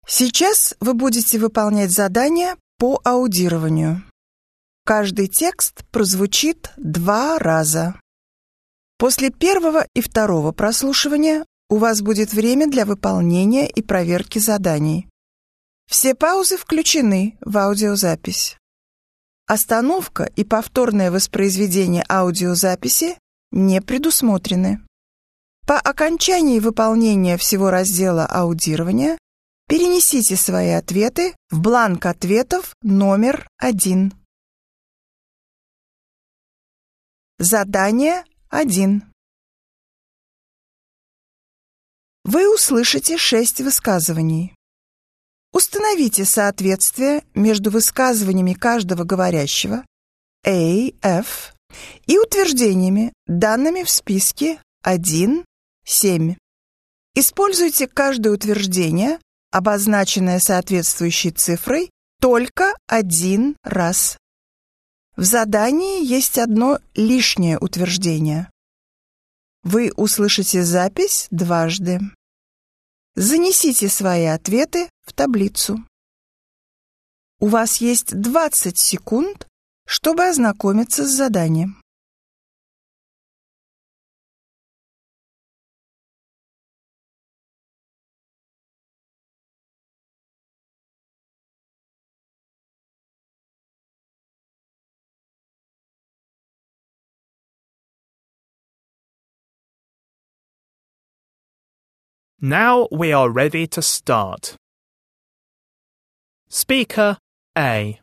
Сейчас вы будете выполнять задание по аудированию. Каждый текст прозвучит 2 раза. После первого и второго прослушивания у вас будет время для выполнения и проверки заданий. Все паузы включены в аудиозапись. Остановка и повторное воспроизведение аудиозаписи не предусмотрены. По окончании выполнения всего раздела аудирования перенесите свои ответы в бланк ответов номер 1. Задание 1. Вы услышите 6 высказываний. Установите соответствие между высказываниями каждого говорящего A, F и утверждениями, данными в списке 1, 7. Используйте каждое утверждение, обозначенное соответствующей цифрой, только 1 раз. В задании есть одно лишнее утверждение. Вы услышите запись дважды. Занесите свои ответы в таблицу. У вас есть 20 секунд, чтобы ознакомиться с заданием. Now we are ready to start. Speaker A.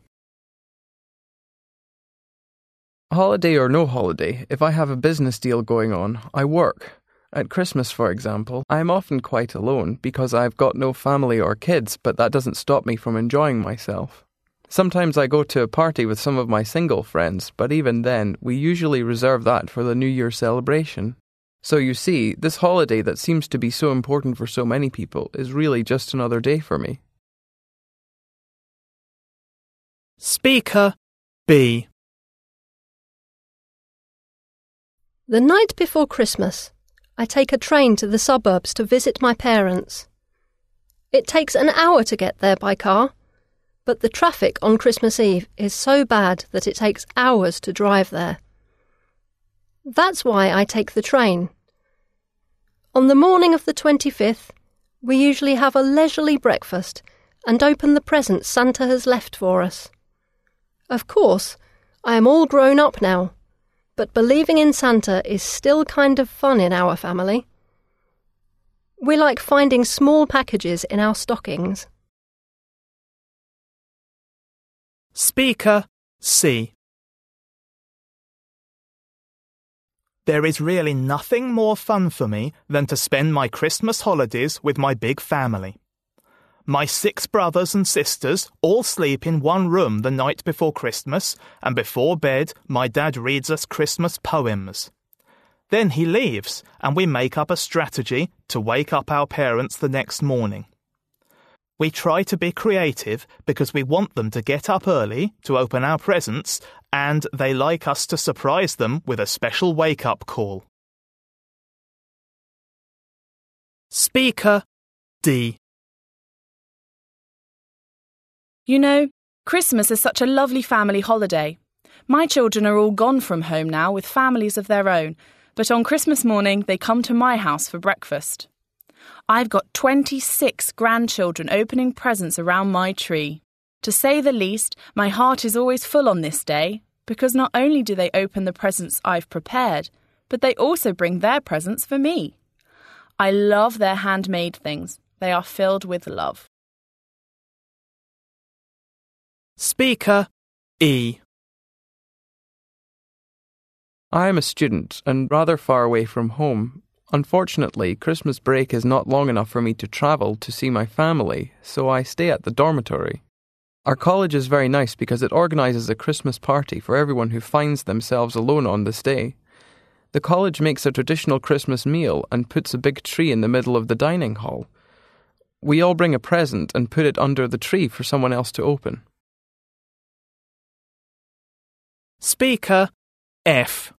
Holiday or no holiday, if I have a business deal going on, I work. At Christmas, for example, I am often quite alone because I've got no family or kids, but that doesn't stop me from enjoying myself. Sometimes I go to a party with some of my single friends, but even then, we usually reserve that for the New Year celebration. So you see, this holiday that seems to be so important for so many people is really just another day for me. Speaker B. The night before Christmas, I take a train to the suburbs to visit my parents. It takes an hour to get there by car, but the traffic on Christmas Eve is so bad that it takes hours to drive there. That's why I take the train. On the morning of the 25th, we usually have a leisurely breakfast and open the presents Santa has left for us. Of course, I am all grown up now, but believing in Santa is still kind of fun in our family. We like finding small packages in our stockings. Speaker C. There is really nothing more fun for me than to spend my Christmas holidays with my big family. My 6 brothers and sisters all sleep in one room the night before Christmas, and before bed my dad reads us Christmas poems. Then he leaves, and we make up a strategy to wake up our parents the next morning. We try to be creative because we want them to get up early to open our presents, and they like us to surprise them with a special wake-up call. Speaker D. You know, Christmas is such a lovely family holiday. My children are all gone from home now with families of their own, but on Christmas morning they come to my house for breakfast. I've got 26 grandchildren opening presents around my tree. To say the least, my heart is always full on this day, because not only do they open the presents I've prepared, but they also bring their presents for me. I love their handmade things. They are filled with love. Speaker E. I am a student and rather far away from home. Unfortunately, Christmas break is not long enough for me to travel to see my family, so I stay at the dormitory. Our college is very nice because it organises a Christmas party for everyone who finds themselves alone on this day. The college makes a traditional Christmas meal and puts a big tree in the middle of the dining hall. We all bring a present and put it under the tree for someone else to open. Speaker F.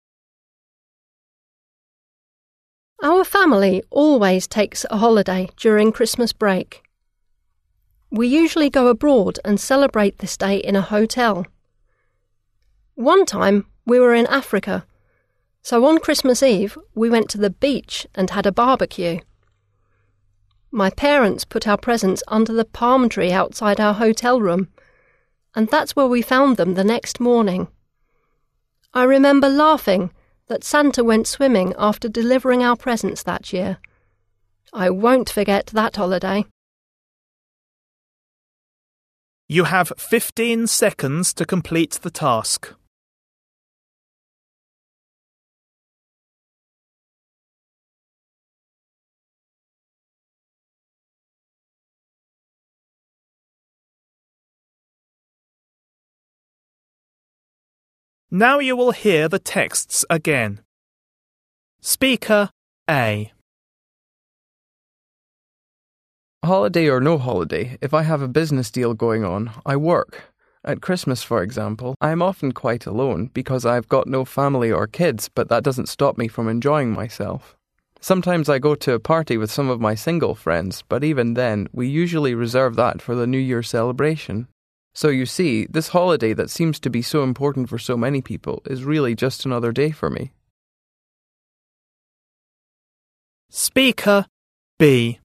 Our family always takes a holiday during Christmas break. We usually go abroad and celebrate this day in a hotel. One time we were in Africa, so on Christmas Eve we went to the beach and had a barbecue. My parents put our presents under the palm tree outside our hotel room, and that's where we found them the next morning. I remember laughing that Santa went swimming after delivering our presents that year. I won't forget that holiday. You have 15 seconds to complete the task. Now you will hear the texts again. Speaker A. Holiday or no holiday, if I have a business deal going on, I work. At Christmas, for example, I am often quite alone because I've got no family or kids, but that doesn't stop me from enjoying myself. Sometimes I go to a party with some of my single friends, but even then, we usually reserve that for the New Year celebration. So you see, this holiday that seems to be so important for so many people is really just another day for me. Speaker B.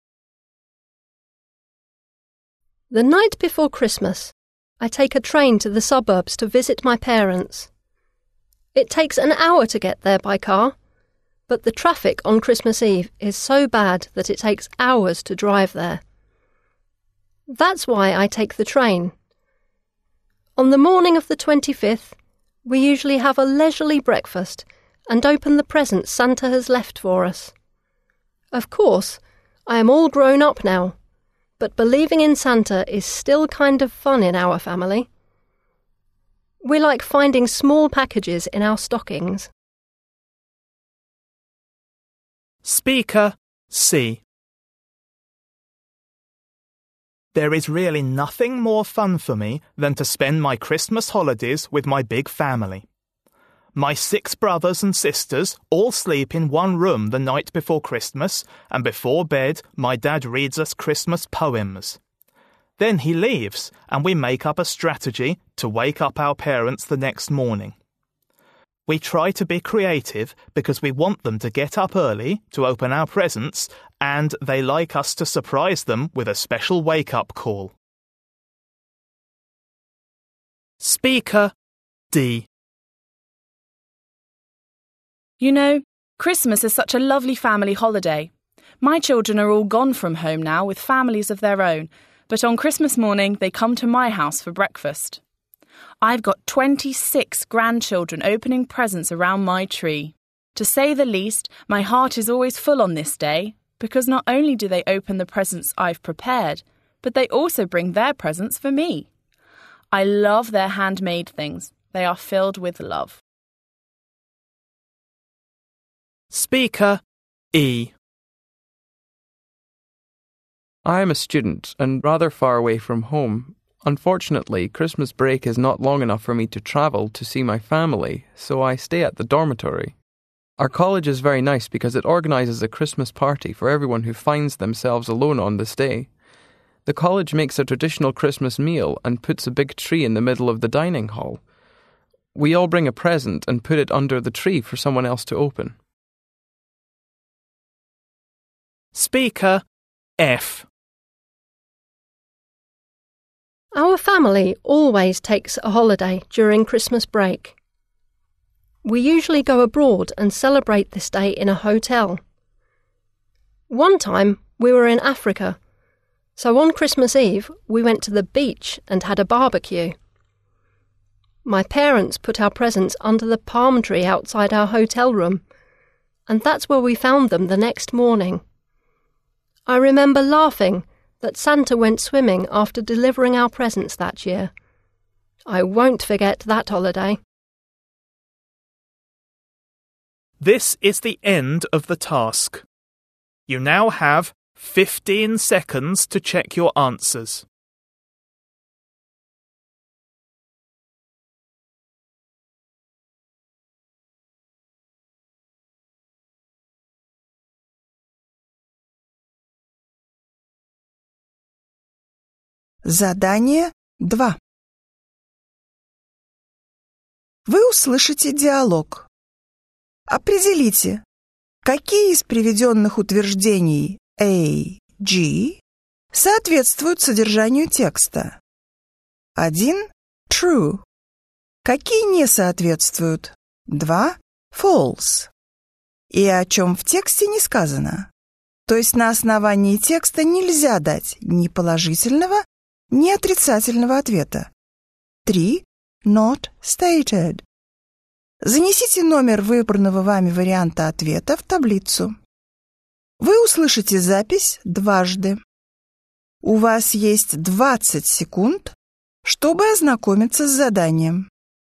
The night before Christmas, I take a train to the suburbs to visit my parents. It takes an hour to get there by car, but the traffic on Christmas Eve is so bad that it takes hours to drive there. That's why I take the train. On the morning of the 25th, we usually have a leisurely breakfast and open the presents Santa has left for us. Of course, I am all grown up now, but believing in Santa is still kind of fun in our family. We like finding small packages in our stockings. Speaker C. There is really nothing more fun for me than to spend my Christmas holidays with my big family. My 6 brothers and sisters all sleep in one room the night before Christmas, and before bed my dad reads us Christmas poems. Then he leaves, and we make up a strategy to wake up our parents the next morning. We try to be creative because we want them to get up early to open our presents, and they like us to surprise them with a special wake-up call. Speaker D. You know, Christmas is such a lovely family holiday. My children are all gone from home now with families of their own, but on Christmas morning they come to my house for breakfast. I've got 26 grandchildren opening presents around my tree. To say the least, my heart is always full on this day, because not only do they open the presents I've prepared, but they also bring their presents for me. I love their handmade things. They are filled with love. Speaker E. I am a student and rather far away from home. Unfortunately, Christmas break is not long enough for me to travel to see my family, so I stay at the dormitory. Our college is very nice because it organises a Christmas party for everyone who finds themselves alone on this day. The college makes a traditional Christmas meal and puts a big tree in the middle of the dining hall. We all bring a present and put it under the tree for someone else to open. Speaker F. Our family always takes a holiday during Christmas break. We usually go abroad and celebrate this day in a hotel. One time we were in Africa, so on Christmas Eve we went to the beach and had a barbecue. My parents put our presents under the palm tree outside our hotel room, and that's where we found them the next morning. I remember laughing that Santa went swimming after delivering our presents that year. I won't forget that holiday. This is the end of the task. You now have 15 seconds to check your answers. Задание 2. Вы услышите диалог. Определите, какие из приведенных утверждений A, G соответствуют содержанию текста. 1. True. Какие не соответствуют? 2. False. И о чем в тексте не сказано. То есть на основании текста нельзя дать ни положительного, ни отрицательного ответа. 3. Not stated. Занесите номер выбранного вами варианта ответа в таблицу. Вы услышите запись дважды. У вас есть 20 секунд, чтобы ознакомиться с заданием.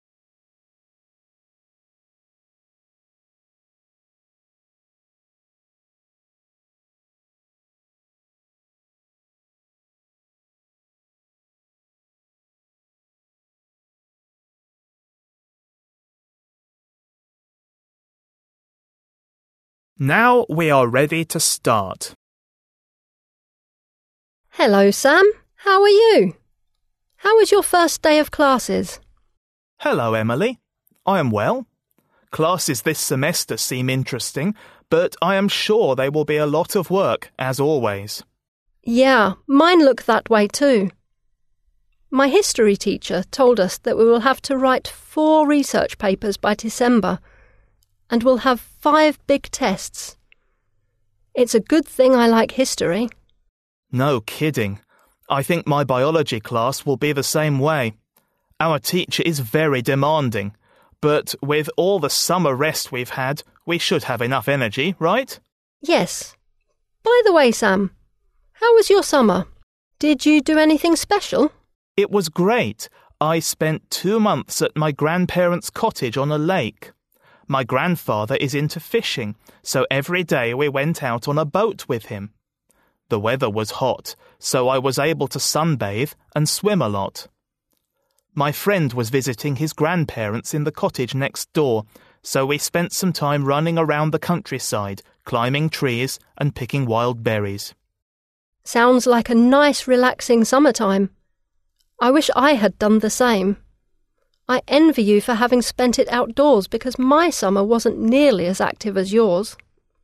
Now we are ready to start. Hello, Sam. How are you? How was your first day of classes? Hello, Emily. I am well. Classes this semester seem interesting, but I am sure they will be a lot of work, as always. Yeah, mine look that way too. My history teacher told us that we will have to write 4 research papers by December, and we'll have 5 big tests. It's a good thing I like history. No kidding. I think my biology class will be the same way. Our teacher is very demanding, but with all the summer rest we've had, we should have enough energy, right? Yes. By the way, Sam, how was your summer? Did you do anything special? It was great. I spent 2 months at my grandparents' cottage on a lake. My grandfather is into fishing, so every day we went out on a boat with him. The weather was hot, so I was able to sunbathe and swim a lot. My friend was visiting his grandparents in the cottage next door, so we spent some time running around the countryside, climbing trees and picking wild berries. Sounds like a nice, relaxing summertime. I wish I had done the same. I envy you for having spent it outdoors because my summer wasn't nearly as active as yours.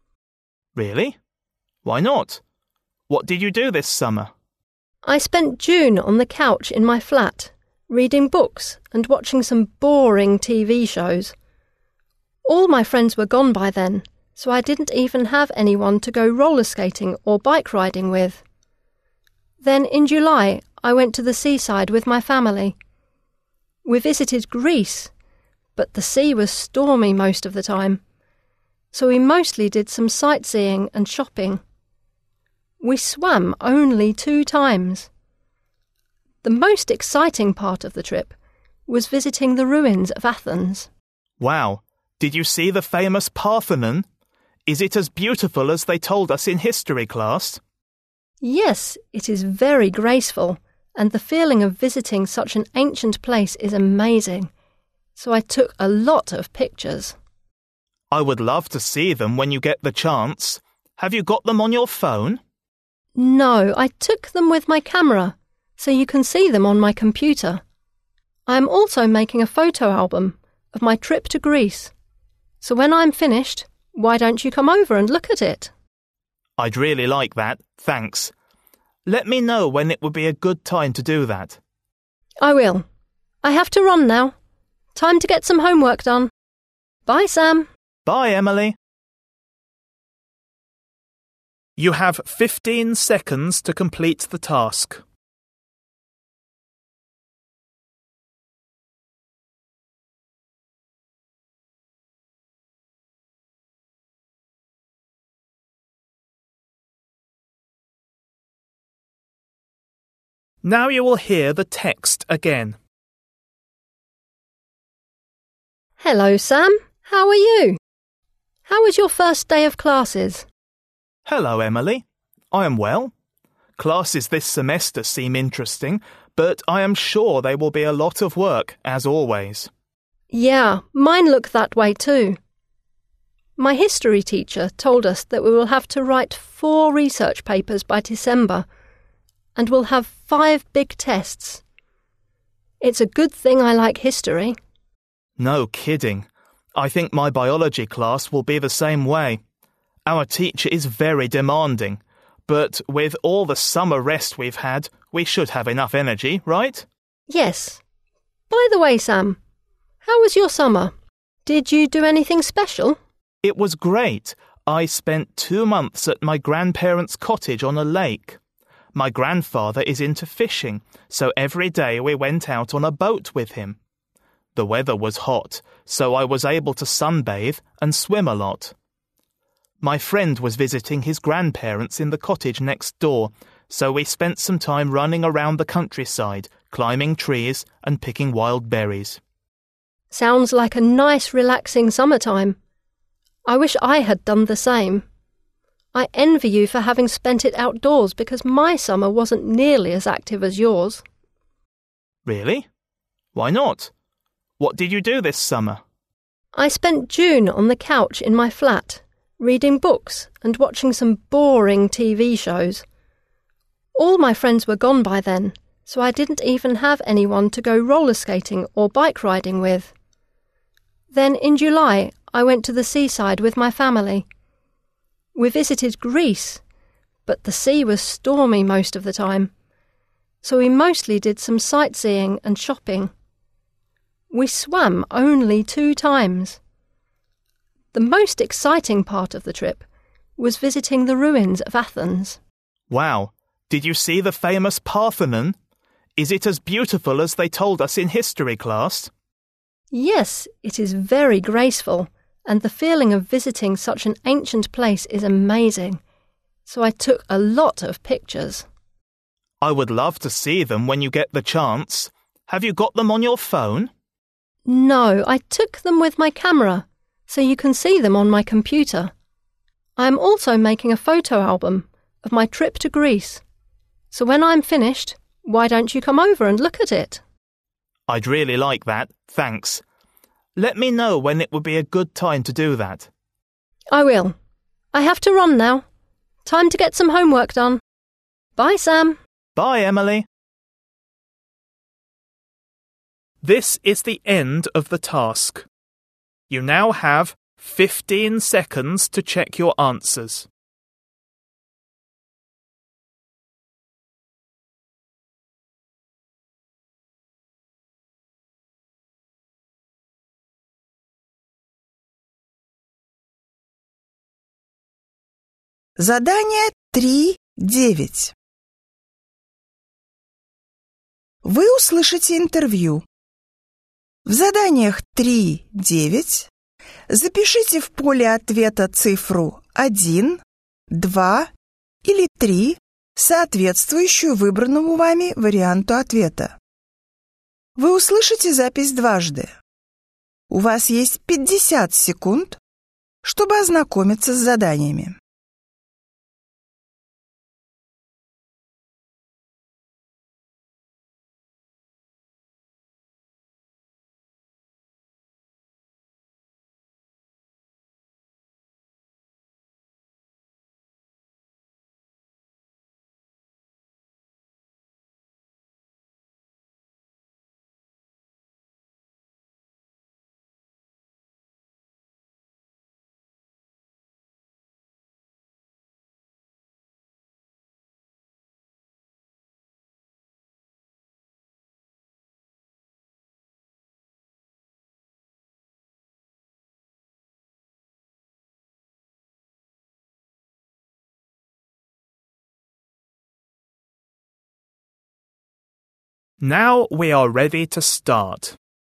Really? Why not? What did you do this summer? I spent June on the couch in my flat, reading books and watching some boring TV shows. All my friends were gone by then, so I didn't even have anyone to go roller skating or bike riding with. Then in July, I went to the seaside with my family. We visited Greece, but the sea was stormy most of the time, so we mostly did some sightseeing and shopping. We swam only 2 times. The most exciting part of the trip was visiting the ruins of Athens. Wow, did you see the famous Parthenon? Is it as beautiful as they told us in history class? Yes, it is very graceful, and the feeling of visiting such an ancient place is amazing. So I took a lot of pictures. I would love to see them when you get the chance. Have you got them on your phone? No, I took them with my camera, so you can see them on my computer. I am also making a photo album of my trip to Greece. So when I'm finished, why don't you come over and look at it? I'd really like that, thanks. Let me know when it would be a good time to do that. I will. I have to run now. Time to get some homework done. Bye, Sam. Bye, Emily. You have 15 seconds to complete the task. Now you will hear the text again. Hello, Sam. How are you? How was your first day of classes? Hello, Emily. I am well. Classes this semester seem interesting, but I am sure they will be a lot of work, as always. Yeah, mine look that way too. My history teacher told us that we will have to write 4 research papers by December, and we'll have 5 big tests. It's a good thing I like history. No kidding. I think my biology class will be the same way. Our teacher is very demanding, but with all the summer rest we've had, we should have enough energy, right? Yes. By the way, Sam, how was your summer? Did you do anything special? It was great. I spent 2 months at my grandparents' cottage on a lake. My grandfather is into fishing, so every day we went out on a boat with him. The weather was hot, so I was able to sunbathe and swim a lot. My friend was visiting his grandparents in the cottage next door, so we spent some time running around the countryside, climbing trees and picking wild berries. Sounds like a nice, relaxing summertime. I wish I had done the same. I envy you for having spent it outdoors because my summer wasn't nearly as active as yours. Really? Why not? What did you do this summer? I spent June on the couch in my flat, reading books and watching some boring TV shows. All my friends were gone by then, so I didn't even have anyone to go roller skating or bike riding with. Then in July, I went to the seaside with my family. We visited Greece, but the sea was stormy most of the time, so we mostly did some sightseeing and shopping. We swam only 2 times. The most exciting part of the trip was visiting the ruins of Athens. Wow, did you see the famous Parthenon? Is it as beautiful as they told us in history class? Yes, it is very graceful, and the feeling of visiting such an ancient place is amazing. So I took a lot of pictures. I would love to see them when you get the chance. Have you got them on your phone? No, I took them with my camera, so you can see them on my computer. I am also making a photo album of my trip to Greece. So when I'm finished, why don't you come over and look at it? I'd really like that, thanks. Let me know when it would be a good time to do that. I will. I have to run now. Time to get some homework done. Bye, Sam. Bye, Emily. This is the end of the task. You now have 15 seconds to check your answers. Задание 3.9. Вы услышите интервью. В заданиях 3.9 запишите в поле ответа цифру 1, 2 или 3, соответствующую выбранному вами варианту ответа. Вы услышите запись дважды. У вас есть 50 секунд, чтобы ознакомиться с заданиями. Now we are ready to start.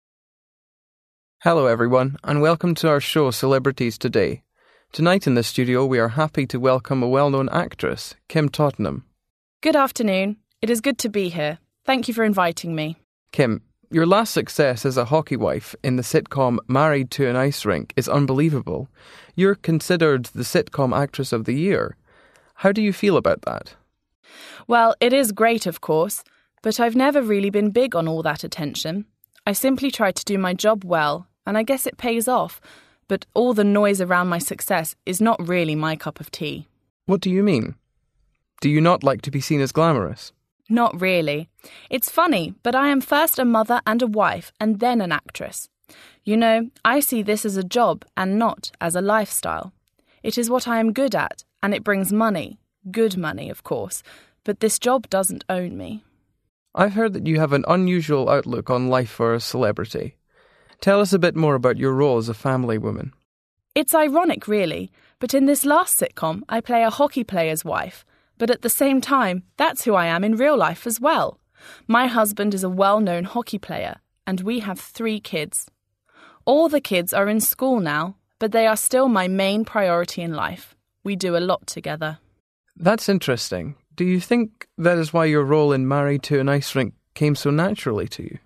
Hello everyone, and welcome to our show Celebrities Today. Tonight in the studio we are happy to welcome a well-known actress, Kim Tottenham. Good afternoon. It is good to be here. Thank you for inviting me. Kim, your last success as a hockey wife in the sitcom Married to an Ice Rink is unbelievable. You're considered the sitcom actress of the year. How do you feel about that? Well, it is great, of course, but I've never really been big on all that attention. I simply try to do my job well, and I guess it pays off, but all the noise around my success is not really my cup of tea. What do you mean? Do you not like to be seen as glamorous? Not really. It's funny, but I am first a mother and a wife and then an actress. You know, I see this as a job and not as a lifestyle. It is what I am good at, and it brings money. Good money, of course. But this job doesn't own me. I've heard that you have an unusual outlook on life for a celebrity. Tell us a bit more about your role as a family woman. It's ironic, really, but in this last sitcom, I play a hockey player's wife. But at the same time, that's who I am in real life as well. My husband is a well-known hockey player, and we have 3 kids. All the kids are in school now, but they are still my main priority in life. We do a lot together. That's interesting. Do you think that is why your role in Married to an Ice Rink came so naturally to you?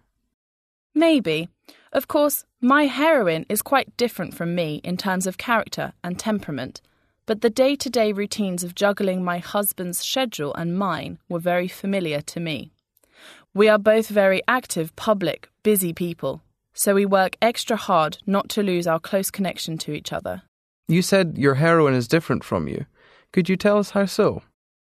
Maybe. Of course, my heroine is quite different from me in terms of character and temperament, but the day-to-day routines of juggling my husband's schedule and mine were very familiar to me. We are both very active, public, busy people, so we work extra hard not to lose our close connection to each other. You said your heroine is different from you. Could you tell us how so?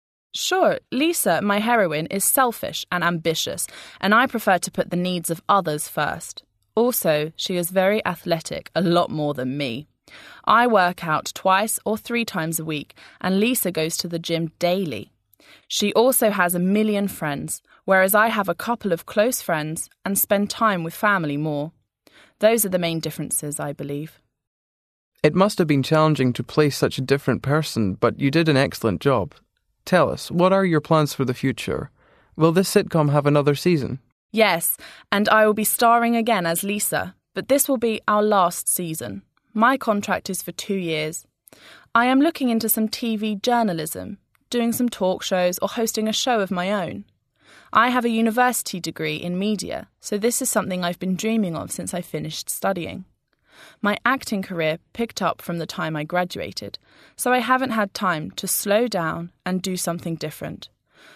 Sure, Lisa, my heroine, is selfish and ambitious, and I prefer to put the needs of others first. Also, she is very athletic, a lot more than me. I work out 2 or 3 times a week, and Lisa goes to the gym daily. She also has 1 million friends, whereas I have a couple of close friends and spend time with family more. Those are the main differences, I believe. It must have been challenging to play such a different person, but you did an excellent job. Tell us, what are your plans for the future? Will this sitcom have another season? Yes, and I will be starring again as Lisa, but this will be our last season. My contract is for 2 years. I am looking into some TV journalism, doing some talk shows or hosting a show of my own. I have a university degree in media, so this is something I've been dreaming of since I finished studying. My acting career picked up from the time I graduated, so I haven't had time to slow down and do something different.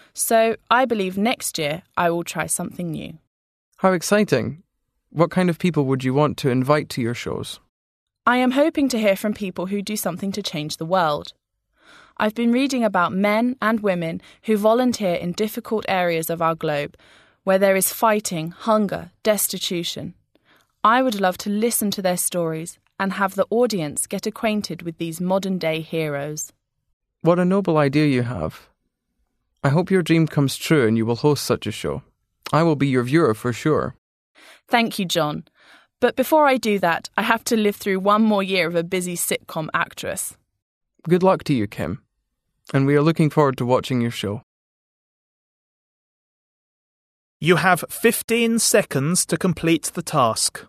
So I believe next year I will try something new. How exciting. What kind of people would you want to invite to your shows? I am hoping to hear from people who do something to change the world. I've been reading about men and women who volunteer in difficult areas of our globe, where there is fighting, hunger, destitution. I would love to listen to their stories and have the audience get acquainted with these modern-day heroes. What a noble idea you have. I hope your dream comes true and you will host such a show. I will be your viewer for sure. Thank you, John. But before I do that, I have to live through 1 more year of a busy sitcom actress. Good luck to you, Kim. And we are looking forward to watching your show. You have 15 seconds to complete the task.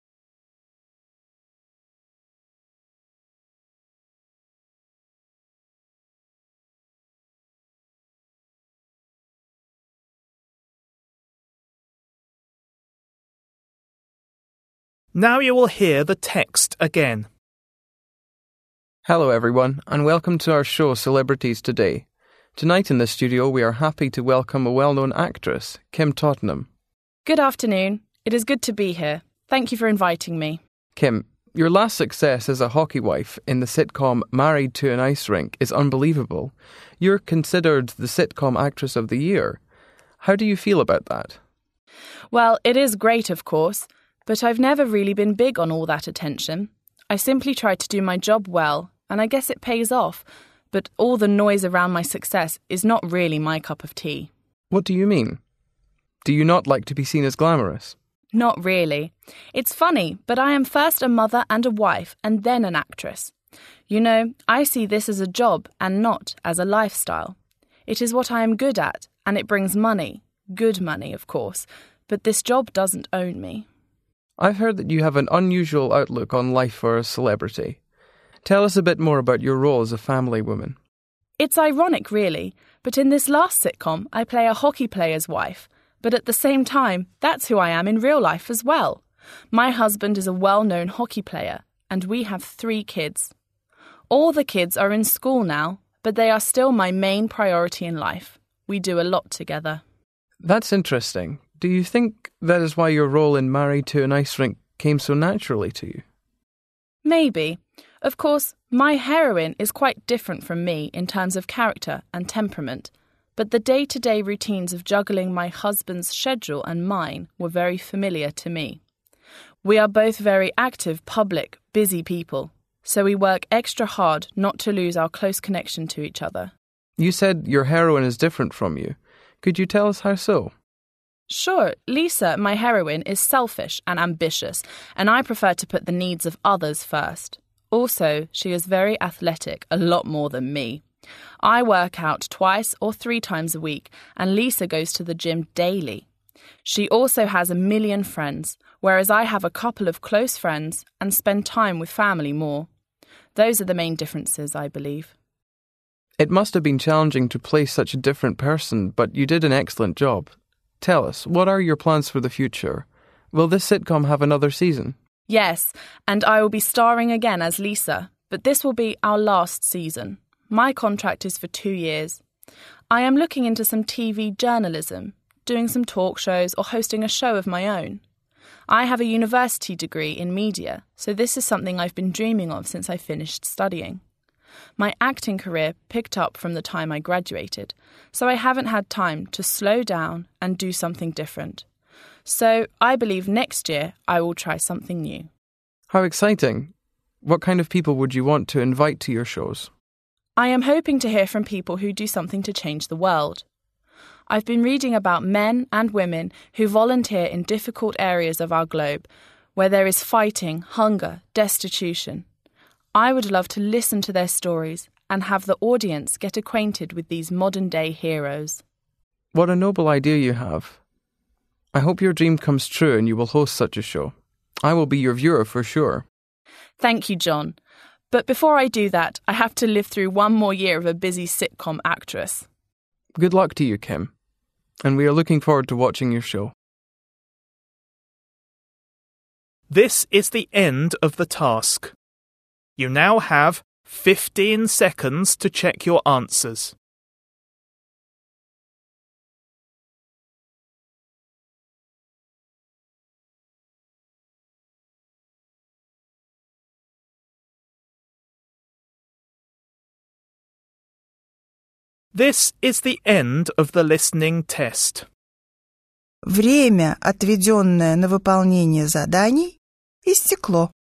Now you will hear the text again. Hello everyone, and welcome to our show Celebrities Today. Tonight in the studio we are happy to welcome a well-known actress, Kim Tottenham. Good afternoon. It is good to be here. Thank you for inviting me. Kim, your last success as a hockey wife in the sitcom Married to an Ice Rink is unbelievable. You're considered the sitcom actress of the year. How do you feel about that? Well, it is great, of course, but I've never really been big on all that attention. I simply try to do my job well, and I guess it pays off, but all the noise around my success is not really my cup of tea. What do you mean? Do you not like to be seen as glamorous? Not really. It's funny, but I am first a mother and a wife and then an actress. You know, I see this as a job and not as a lifestyle. It is what I am good at, and it brings money. Good money, of course, but this job doesn't own me. I've heard that you have an unusual outlook on life for a celebrity. Tell us a bit more about your role as a family woman. It's ironic, really, but in this last sitcom, I play a hockey player's wife. But at the same time, that's who I am in real life as well. My husband is a well-known hockey player, and we have 3 kids. All the kids are in school now, but they are still my main priority in life. We do a lot together. That's interesting. Do you think that is why your role in Married to an Ice Rink came so naturally to you? Maybe. Of course, my heroine is quite different from me in terms of character and temperament, but the day-to-day routines of juggling my husband's schedule and mine were very familiar to me. We are both very active, public, busy people, so we work extra hard not to lose our close connection to each other. You said your heroine is different from you. Could you tell us how so? Sure, Lisa, my heroine, is selfish and ambitious, and I prefer to put the needs of others first. Also, she is very athletic, a lot more than me. I work out 2 or 3 times a week, and Lisa goes to the gym daily. She also has a million friends, whereas I have a couple of close friends and spend time with family more. Those are the main differences, I believe. It must have been challenging to play such a different person, but you did an excellent job. Tell us, what are your plans for the future? Will this sitcom have another season? Yes, and I will be starring again as Lisa, but this will be our last season. My contract is for 2 years. I am looking into some TV journalism, doing some talk shows or hosting a show of my own. I have a university degree in media, so this is something I've been dreaming of since I finished studying. My acting career picked up from the time I graduated, so I haven't had time to slow down and do something different. So I believe next year I will try something new. How exciting! What kind of people would you want to invite to your shows? I am hoping to hear from people who do something to change the world. I've been reading about men and women who volunteer in difficult areas of our globe, where there is fighting, hunger, destitution. I would love to listen to their stories and have the audience get acquainted with these modern-day heroes. What a noble idea you have. I hope your dream comes true and you will host such a show. I will be your viewer for sure. Thank you, John. But before I do that, I have to live through 1 more year of a busy sitcom actress. Good luck to you, Kim. And we are looking forward to watching your show. This is the end of the task. You now have 15 seconds to check your answers. This is the end of the listening test. Время, отведенное на выполнение заданий, истекло.